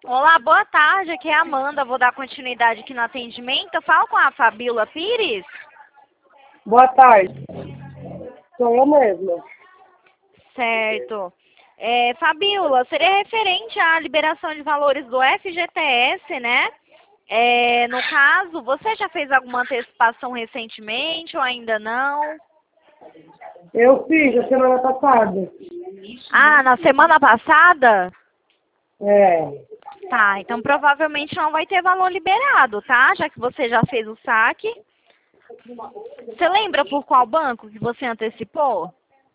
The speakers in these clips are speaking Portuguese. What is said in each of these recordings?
Olá, boa tarde. Aqui é a Amanda. Vou dar continuidade aqui no atendimento. Eu falo com a Fabíola Pires. Boa tarde. Sou eu mesma. Certo. Fabíola, seria referente à liberação de valores do FGTS, né? No caso, você já fez alguma antecipação recentemente ou ainda não? Eu fiz a semana passada. Ah, na semana passada? É. Tá, então provavelmente não vai ter valor liberado, tá? Já que você já fez o saque. Você lembra por qual banco que você antecipou?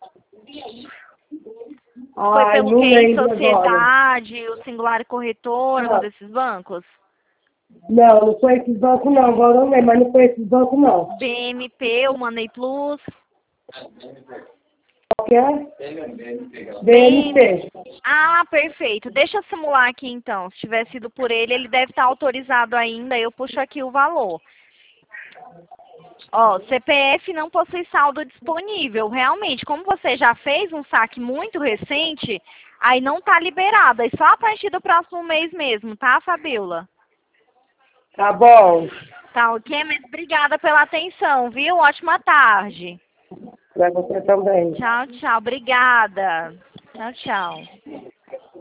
Foi Ai, pelo não QI lembro agora. Sociedade, o Singular Corretora, um desses bancos? Não foi esses bancos não. Agora eu não lembro, mas não foi esses bancos não. BMP, o Money Plus? Qual que é? BNP. Ah, perfeito. Deixa eu simular aqui então. Se tiver sido por ele, ele deve estar autorizado ainda. Eu puxo aqui o valor. Ó, CPF não possui saldo disponível. Realmente, como você já fez um saque muito recente, aí não tá liberado. É só a partir do próximo mês mesmo, tá, Fabíola? Tá bom. Tá ok, mas obrigada pela atenção, viu? Ótima tarde. Pra você também. Tchau, tchau. Obrigada. Tchau, tchau.